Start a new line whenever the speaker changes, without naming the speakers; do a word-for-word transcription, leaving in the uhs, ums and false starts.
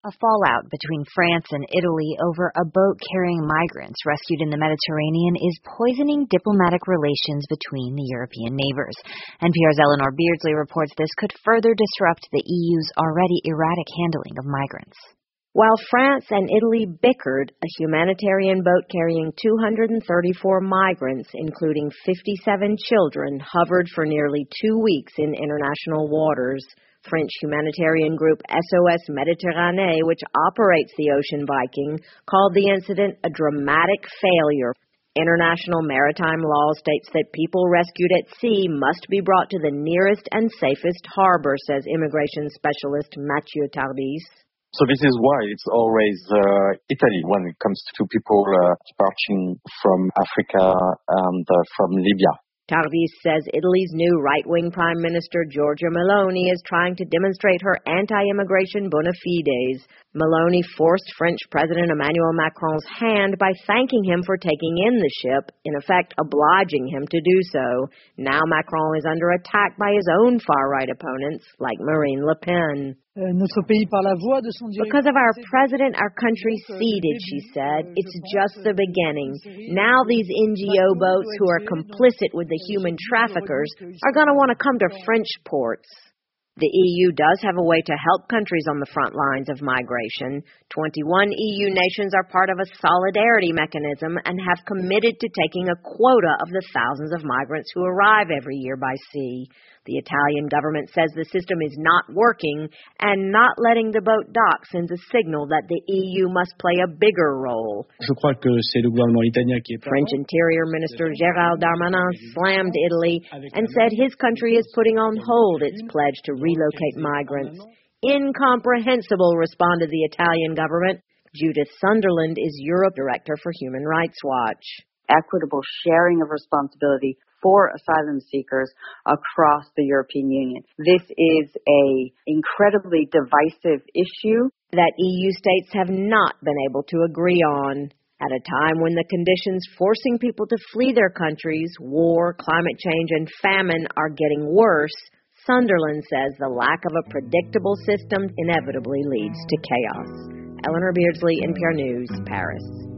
A fallout between France and Italy over a boat carrying migrants rescued in the Mediterranean is poisoning diplomatic relations between the European neighbors. N P R's Eleanor Beardsley reports this could further disrupt the E U's already erratic handling of migrants.
While France and Italy bickered, a humanitarian boat carrying two hundred thirty-four migrants, including fifty-seven children, hovered for nearly two weeks in international waters. French humanitarian group S O S Méditerranée, which operates the Ocean Viking, called the incident a dramatic failure. International maritime law states that people rescued at sea must be brought to the nearest and safest harbor, says immigration specialist Mathieu Tardis.
So this is why it's always uh, Italy when it comes to people uh, departing from Africa and uh, from Libya.
Tardis says Italy's new right-wing Prime Minister Giorgia Meloni is trying to demonstrate her anti-immigration bona fides. Meloni forced French President Emmanuel Macron's hand by thanking him for taking in the ship, in effect obliging him to do so. Now Macron is under attack by his own far-right opponents, like Marine Le Pen. Because of our president, our country ceded, she said. It's just the beginning. Now these N G O boats who are complicit with the human traffickers are going to want to come to French ports. The E U does have a way to help countries on the front lines of migration. twenty-one E U nations are part of a solidarity mechanism and have committed to taking a quota of the thousands of migrants who arrive every year by sea. The Italian government says the system is not working, and not letting the boat dock sends a signal that the E U must play a bigger role. French Interior Minister Gérald Darmanin slammed Italy and said his country is putting on hold its pledge to relocate migrants. Incomprehensible, responded the Italian government. Judith Sunderland is Europe Director for Human Rights Watch.
Equitable sharing of responsibility for asylum seekers across the European Union. This is an incredibly divisive issue
that E U states have not been able to agree on. At a time when the conditions forcing people to flee their countries, war, climate change, and famine are getting worse, Sunderland says the lack of a predictable system inevitably leads to chaos. Eleanor Beardsley, N P R News, Paris.